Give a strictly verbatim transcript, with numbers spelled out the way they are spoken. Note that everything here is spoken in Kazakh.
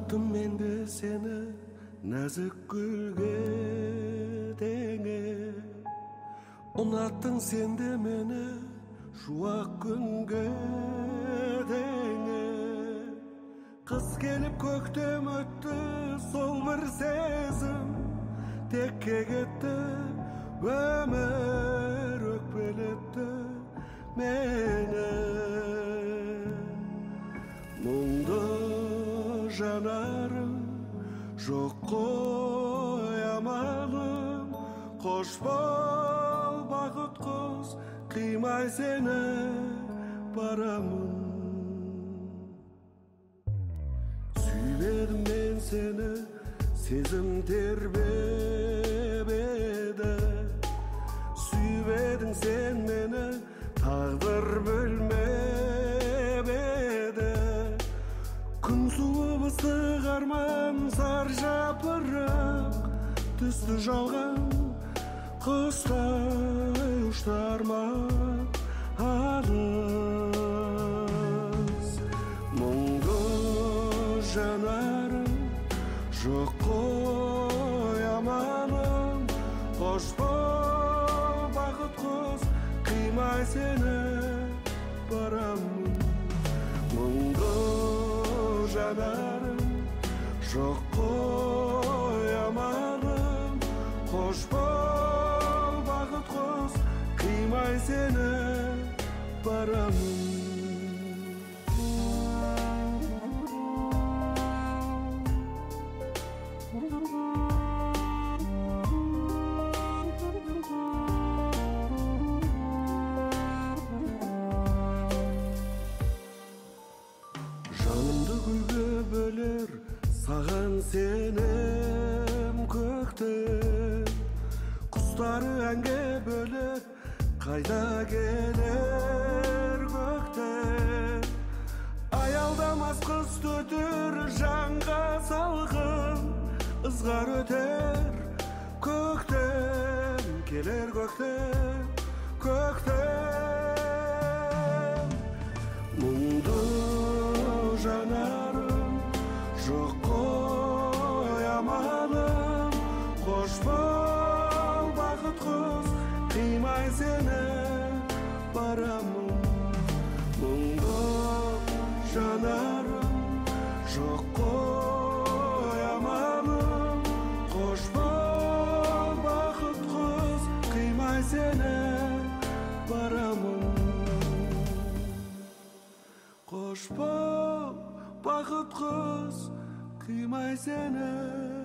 Unаттым мен де сені нәзік гүлге теңе. Unаттың сен де мені шуақ күнге теңе. Қыс келіп көктем өтті, сол бір сезім текке кетті. Өмір өкпелетті мені. Мұңды жанарым жоқ қой амалым. Қош бол бақыт құз, қимай сені барамын. Сүймедім мен сені, сезім тербеп еді. Сүймедің сен мені, тағдыр бөлмеп еді. Күн суып ыстық арман, зар жапырақ түсті жалған. Құстай ұшты арман алыс. Мұңды жанарым жоқ қой амалым. Қош бол бақыт құз, қимай сені барамын. Мұңды жанарым жоқ қой амалым. Қош бол бақыт құз, қимай сені барамын. Жанымды гүлге бөлер саған сенім көктем. Құстары әнге бөлер қайда келер көктем. Аялдамас қыз төтер жанға салғын. Ызғар өтер көктем, келер көктем, көктем. Мұңды жанарым жоқ қой амалым. Қош бол бақыт құз, қимай сені барамын. Мұңды жанарым жоқ қой амалым. Қош бол бақыт құз, қимай сені барамын. Қош бол бақыт құз, қимай сені